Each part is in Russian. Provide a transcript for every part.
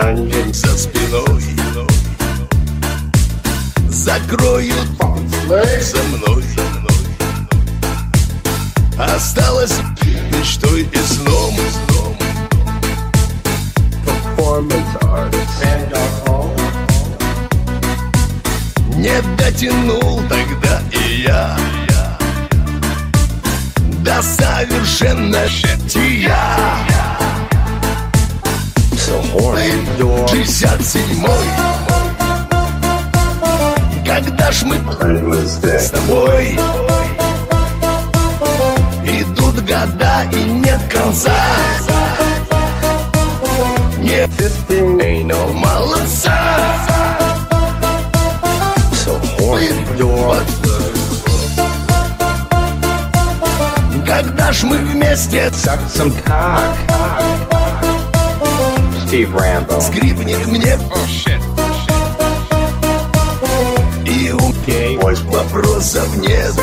Dungeon за спиной. Закроют за мной. Осталось мечтой и сном. Performance artist and Не дотянул тогда и я до совершеннолетия. So horny. 67-й. Когда ж мы с тобой? Идут года и нет конца. Не Ain't no молодца. so horny. Когда ж мы вместе? Suck some cock. Steve Rambo. Скрипнет мне и у вопросов нет.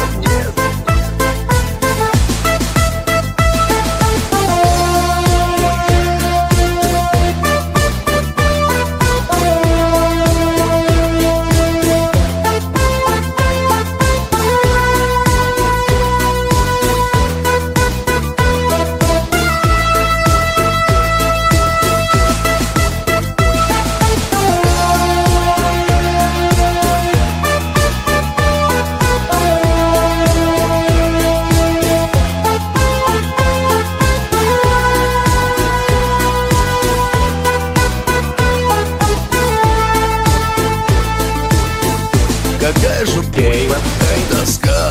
Какая же тоска.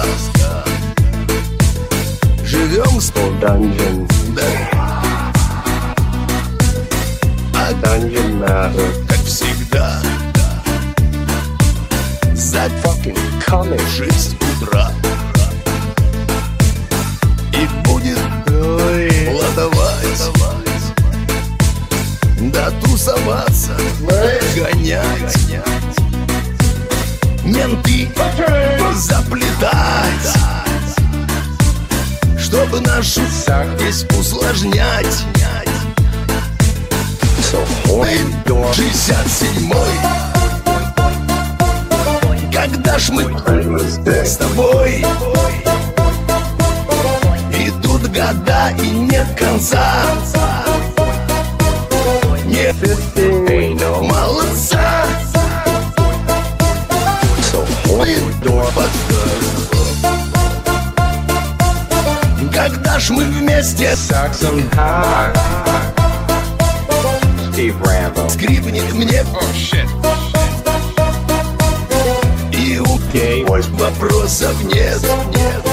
Живем с Dungeon. а Dungeon master. как всегда за Fucking coming. 6 утра. И будет ладовать, да тусоваться, гонять, менты заплетать, чтобы нашу здесь усложнять. So horny. 67-й. Когда ж мы с тобой? Идут года и нет конца. Нет Ain't no молодца. so horny. Когда ж мы вместе? Suck some cock. Steve Rambo. Скрипнет мне и у вопросов нет.